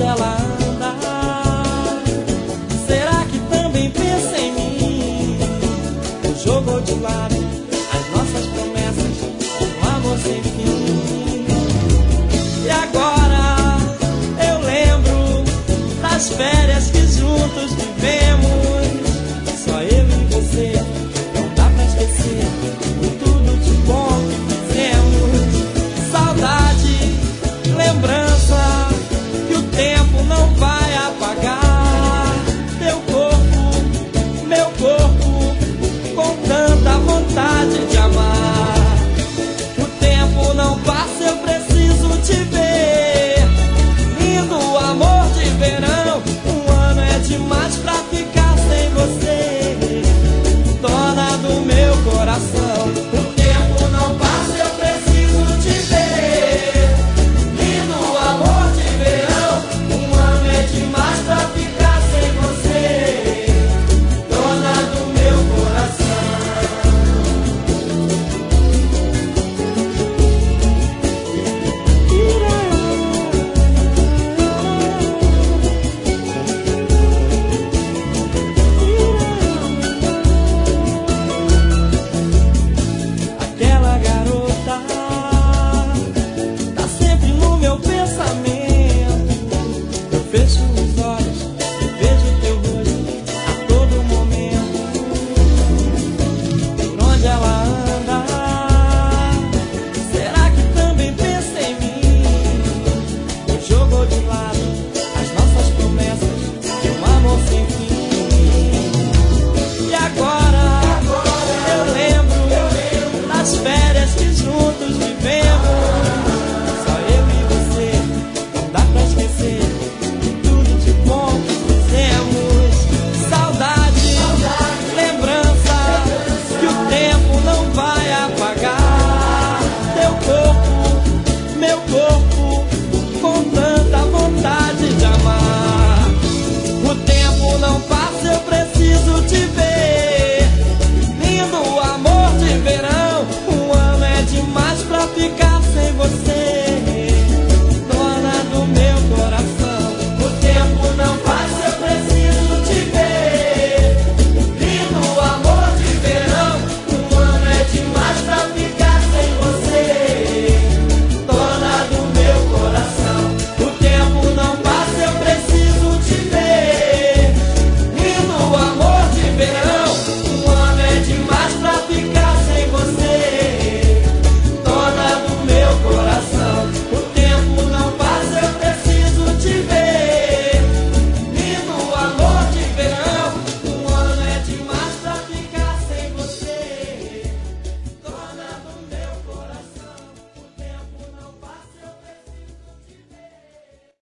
onde ela anda. Será que também pensa em mim? Ou jogou de lado as nossas promessas, um amor sem fim? E agora eu lembro das férias que juntos vivemos. Só eu e você, não dá pra esquecer o tudo de bom que fizemos. Saudade, lembrança que o tempo não vai apagar. Teu corpo, meu corpo, com tanta vontade de amar. O tempo não passa, eu preciso te ver. Lindo amor de verão, um ano é demais pra ficar sem você, dona do meu coração. O tempo não passa, eu preciso te ver. Lindo amor de verão, um ano é demais pra ficar sem você, dona do meu coração. Aquela garota tá sempre no meu pensamento. Eu fecho